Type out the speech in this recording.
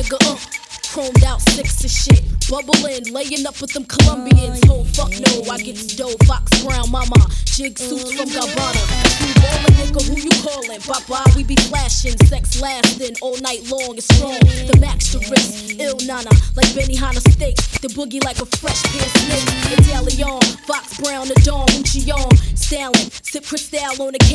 nigga, chromed out six and shit. Bubbling, laying up with them Colombians. Oh, fuck no, I get dough. Fox Brown, mama, jig suits from Gabbana. You ballin', nigga, who you callin'? Bye-bye, we be flashing, sex lasting all night long. It's strong, the max to wrist, ill nana, like Benihana steak. The boogie like a fresh pair of snakes. Italian, Fox Brown, the dawn, Gucci on. Stalin, sip Cristal on the